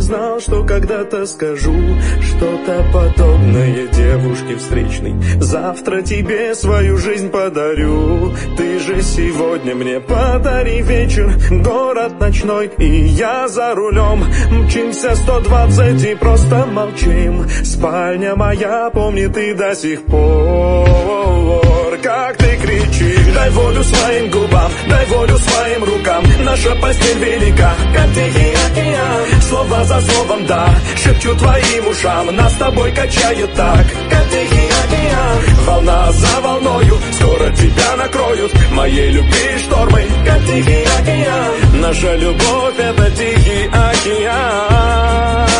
знал, что когда-то скажу что-то подобное девушке встречной. Завтра тебе свою жизнь подарю. Ты же сегодня мне подари вечер, город ночной, и я за рулем. Мчимся 120 и просто молчим. Спальня моя помнит и до сих пор, как ты кричишь. Дай волю своим губам, дай волю своим рукам. Наша постель велика, как Тихий океан. Слово за словом, да, шепчу твоим ушам. Нас с тобой качает так, как Тихий океан. Волна за волною, скоро тебя накроют моей любви штормы, как Тихий океан. Наша любовь — это Тихий океан.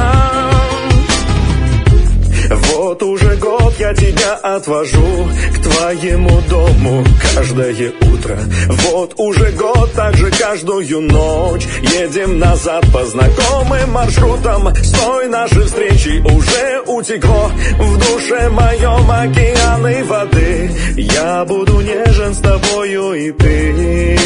Вот уже год я тебя отвожу к твоему дому каждое утро. Вот уже год, так же каждую ночь едем назад по знакомым маршрутам. С той нашей встречи уже утекло в душе моем океаны воды. Я буду нежен с тобою и ты.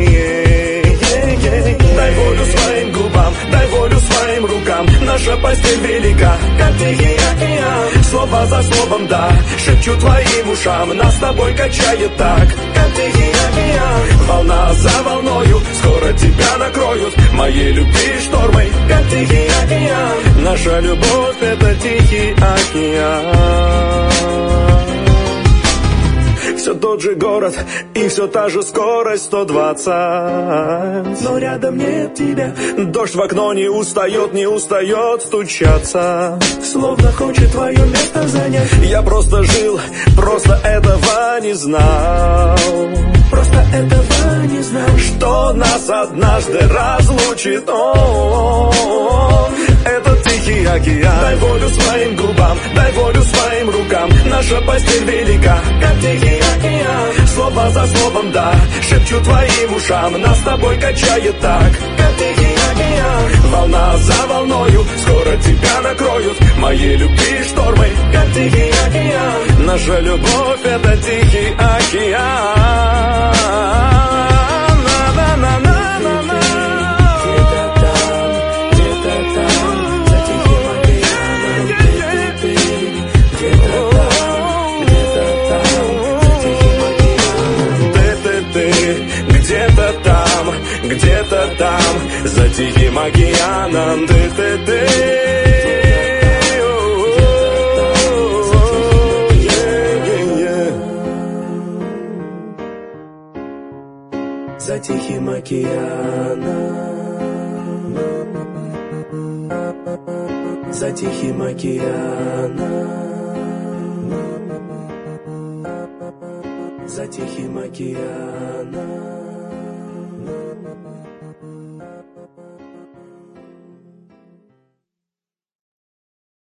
Дай волю своим губам, дай волю своим рукам. Наша постель велика, как Тихий океан. Слово за словом, да, шепчу твоим ушам. Нас с тобой качает так, как Тихий океан. Волна за волною, скоро тебя накроют моей любви штормы, как Тихий океан. Наша любовь — это Тихий океан. Все тот же город и все та же скорость 120. Но рядом нет тебя. Дождь в окно не устает стучаться. Словно хочет твое место занять. Я просто жил, просто этого не знал. Просто этого не знал, что нас однажды разлучит. Это Тихий океан. Дай волю своим губам, дай волю своим рукам. Наша постель велика, как Тихий океан. Слово за словом, да, шепчу твоим ушам. Нас с тобой качает так, как Тихий океан. Волна за волною, скоро тебя накроют моей любви штормы, как Тихий океан. Наша любовь — это Тихий океан. Где-то там, за Тихим океаном, ты. За Тихим океаном, за Тихим океаном, за Тихим океаном.